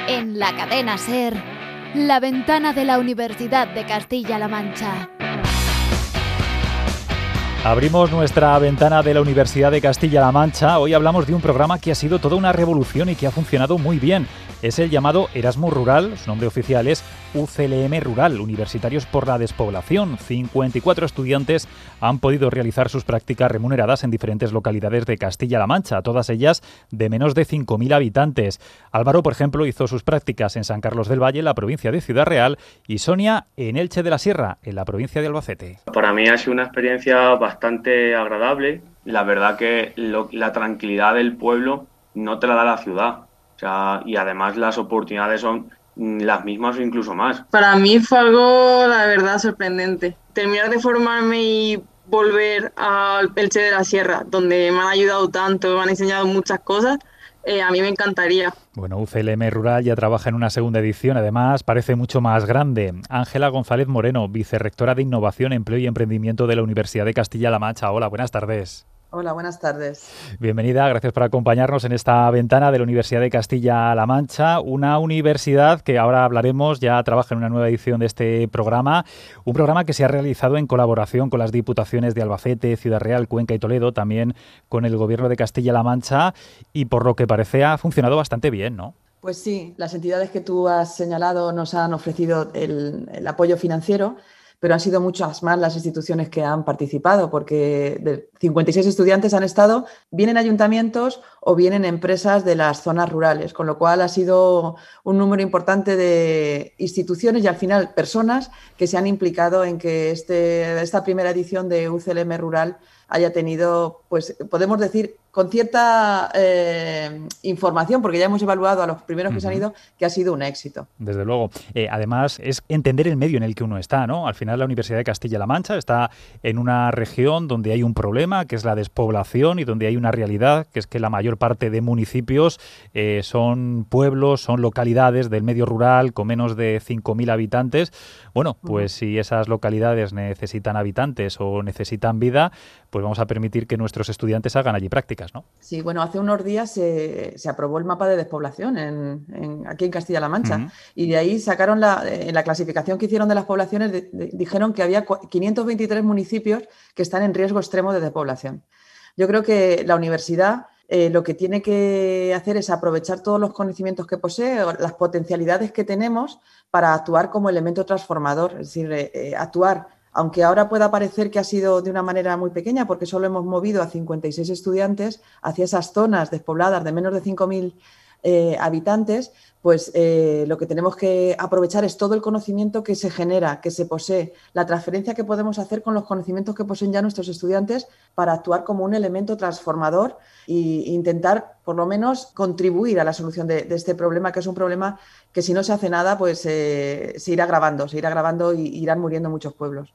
En la cadena SER, La Ventana de la Universidad de Castilla-La Mancha. Abrimos nuestra ventana de la Universidad de Castilla-La Mancha. Hoy hablamos de un programa que ha sido toda una revolución y que ha funcionado muy bien. Es el llamado Erasmus Rural, su nombre oficial es UCLM Rural, Universitarios por la Despoblación. 54 estudiantes han podido realizar sus prácticas remuneradas en diferentes localidades de Castilla-La Mancha, todas ellas de menos de 5.000 habitantes. Álvaro, por ejemplo, hizo sus prácticas en San Carlos del Valle, en la provincia de Ciudad Real, y Sonia en Elche de la Sierra, en la provincia de Albacete. Para mí ha sido una experiencia bastante agradable. La verdad que la tranquilidad del pueblo no te la da la ciudad. O sea, y además las oportunidades son las mismas o incluso más. Para mí fue algo, la verdad, sorprendente. Terminar de formarme y volver al Elche de la Sierra, donde me han ayudado tanto, me han enseñado muchas cosas, a mí me encantaría. Bueno, UCLM Rural ya trabaja en una segunda edición, además parece mucho más grande. Ángela González Moreno, vicerrectora de Innovación, Empleo y Emprendimiento de la Universidad de Castilla-La Mancha. Hola, buenas tardes. Hola, buenas tardes. Bienvenida, gracias por acompañarnos en esta ventana de la Universidad de Castilla-La Mancha, una universidad que ahora hablaremos, ya trabaja en una nueva edición de este programa, un programa que se ha realizado en colaboración con las diputaciones de Albacete, Ciudad Real, Cuenca y Toledo, también con el Gobierno de Castilla-La Mancha, y por lo que parece ha funcionado bastante bien, ¿no? Pues sí, las entidades que tú has señalado nos han ofrecido el apoyo financiero, pero han sido muchas más las instituciones que han participado, porque de 56 estudiantes han estado bien en ayuntamientos o bien en empresas de las zonas rurales, con lo cual ha sido un número importante de instituciones y al final personas que se han implicado en que esta primera edición de UCLM Rural haya tenido, pues podemos decir, con cierta información, porque ya hemos evaluado a los primeros que se han ido, que ha sido un éxito. Desde luego. Además, es entender el medio en el que uno está, ¿no? Al final, la Universidad de Castilla-La Mancha está en una región donde hay un problema, que es la despoblación, y donde hay una realidad, que es que la mayor parte de municipios son pueblos, son localidades del medio rural con menos de 5.000 habitantes. Bueno, pues si esas localidades necesitan habitantes o necesitan vida, pues vamos a permitir que nuestros estudiantes hagan allí prácticas, ¿no? Sí, bueno, hace unos días se aprobó el mapa de despoblación aquí en Castilla-La Mancha y de ahí sacaron en la clasificación que hicieron de las poblaciones, dijeron que había 523 municipios que están en riesgo extremo de despoblación. Yo creo que la universidad lo que tiene que hacer es aprovechar todos los conocimientos que posee, las potencialidades que tenemos para actuar como elemento transformador, es decir, actuar. Aunque ahora pueda parecer que ha sido de una manera muy pequeña, porque solo hemos movido a 56 estudiantes hacia esas zonas despobladas de menos de 5.000 habitantes, pues lo que tenemos que aprovechar es todo el conocimiento que se genera, que se posee, la transferencia que podemos hacer con los conocimientos que poseen ya nuestros estudiantes para actuar como un elemento transformador e intentar, por lo menos, contribuir a la solución de este problema, que es un problema que si no se hace nada, pues se irá agravando y irán muriendo muchos pueblos.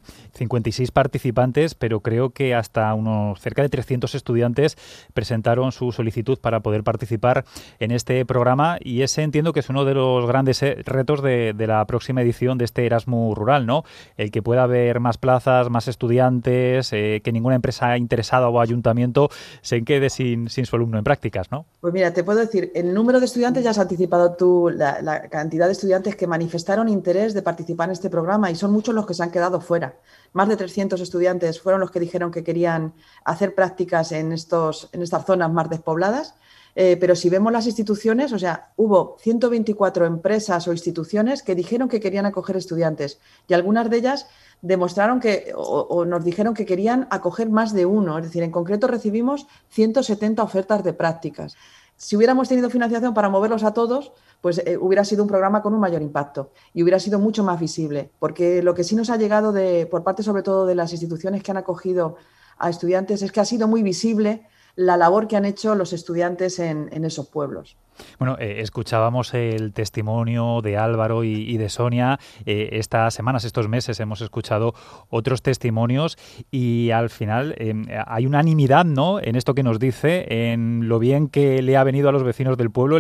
56 participantes, pero creo que hasta unos cerca de 300 estudiantes presentaron su solicitud para poder participar en este programa, y ese entiendo que es uno de los grandes retos de la próxima edición de este Erasmus Rural, ¿no? El que pueda haber más plazas, más estudiantes, que ninguna empresa interesada o ayuntamiento se quede sin su alumno en prácticas, ¿no? Pues mira, te puedo decir, el número de estudiantes, ya has anticipado tú la cantidad de estudiantes que manifestaron interés de participar en este programa, y son muchos los que se han quedado fuera. Más de 300 estudiantes fueron los que dijeron que querían hacer prácticas en estas zonas más despobladas. Pero si vemos las instituciones, o sea, hubo 124 empresas o instituciones que dijeron que querían acoger estudiantes, y algunas de ellas demostraron o nos dijeron que querían acoger más de uno. Es decir, en concreto recibimos 170 ofertas de prácticas. Si hubiéramos tenido financiación para moverlos a todos, pues hubiera sido un programa con un mayor impacto y hubiera sido mucho más visible, porque lo que sí nos ha llegado por parte sobre todo de las instituciones que han acogido a estudiantes es que ha sido muy visible la labor que han hecho los estudiantes en esos pueblos. Bueno, escuchábamos el testimonio de Álvaro y de Sonia. Estas semanas, estos meses, hemos escuchado otros testimonios y al final hay unanimidad, ¿no?, en esto que nos dice, en lo bien que le ha venido a los vecinos del pueblo,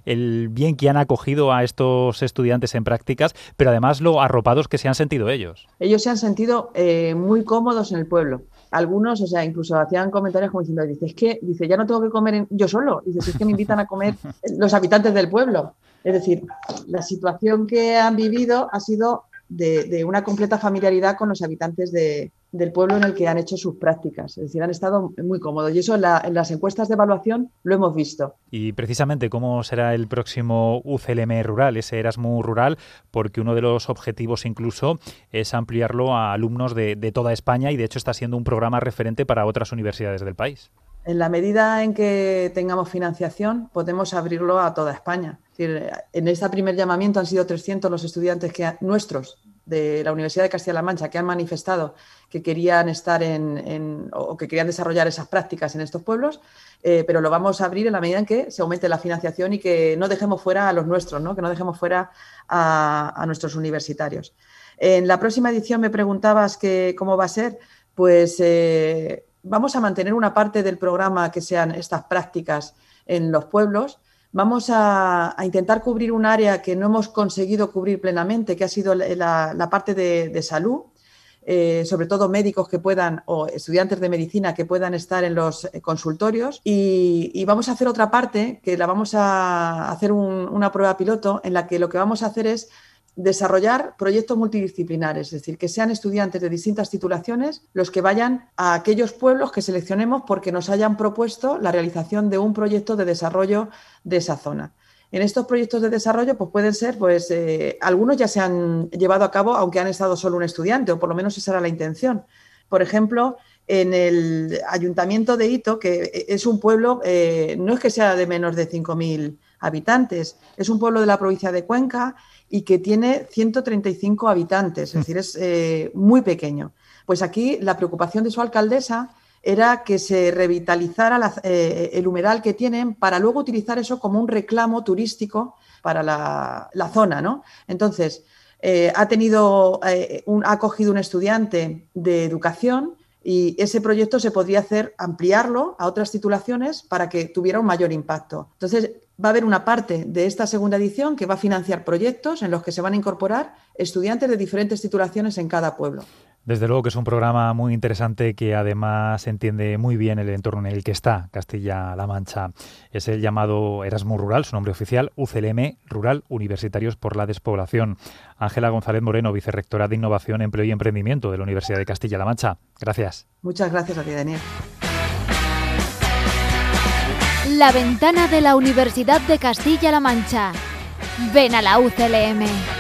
el bien que han acogido a estos estudiantes en prácticas, pero además lo arropados que se han sentido ellos. Ellos se han sentido muy cómodos en el pueblo. Algunos, o sea, incluso hacían comentarios como diciendo, dice, ya no tengo que comer yo solo. Dice, es que me invitan a comer los habitantes del pueblo. Es decir, la situación que han vivido ha sido de una completa familiaridad con los habitantes del pueblo en el que han hecho sus prácticas. Es decir, han estado muy cómodos y eso en las encuestas de evaluación lo hemos visto. Y precisamente, ¿cómo será el próximo UCLM Rural, ese Erasmus Rural? Porque uno de los objetivos incluso es ampliarlo a alumnos de toda España y de hecho está siendo un programa referente para otras universidades del país. En la medida en que tengamos financiación, podemos abrirlo a toda España. Es decir, en este primer llamamiento han sido 300 los estudiantes nuestros de la Universidad de Castilla-La Mancha que han manifestado que querían estar o que querían desarrollar esas prácticas en estos pueblos, pero lo vamos a abrir en la medida en que se aumente la financiación y que no dejemos fuera a los nuestros, ¿no? Que no dejemos fuera a nuestros universitarios. En la próxima edición me preguntabas cómo va a ser, pues vamos a mantener una parte del programa que sean estas prácticas en los pueblos. Vamos a intentar cubrir un área que no hemos conseguido cubrir plenamente, que ha sido la parte de salud, sobre todo médicos que puedan o estudiantes de medicina que puedan estar en los consultorios y vamos a hacer otra parte que la vamos a hacer una prueba piloto en la que lo que vamos a hacer es desarrollar proyectos multidisciplinares, es decir, que sean estudiantes de distintas titulaciones los que vayan a aquellos pueblos que seleccionemos porque nos hayan propuesto la realización de un proyecto de desarrollo de esa zona. En estos proyectos de desarrollo pues pueden ser, algunos ya se han llevado a cabo aunque han estado solo un estudiante o por lo menos esa era la intención. Por ejemplo, en el Ayuntamiento de Hito, que es un pueblo, no es que sea de menos de 5.000 habitantes, es un pueblo de la provincia de Cuenca y que tiene 135 habitantes, es decir, es muy pequeño. Pues aquí la preocupación de su alcaldesa era que se revitalizara el humedal que tienen para luego utilizar eso como un reclamo turístico para la zona, ¿no? Entonces, ha cogido un estudiante de educación y ese proyecto se podría ampliarlo a otras titulaciones para que tuviera un mayor impacto. Entonces, va a haber una parte de esta segunda edición que va a financiar proyectos en los que se van a incorporar estudiantes de diferentes titulaciones en cada pueblo. Desde luego que es un programa muy interesante que además entiende muy bien el entorno en el que está Castilla-La Mancha. Es el llamado Erasmus Rural, su nombre oficial, UCLM Rural, Universitarios por la Despoblación. Ángela González Moreno, vicerrectora de Innovación, Empleo y Emprendimiento de la Universidad de Castilla-La Mancha. Gracias. Muchas gracias a ti, Daniel. La ventana de la Universidad de Castilla-La Mancha. Ven a la UCLM.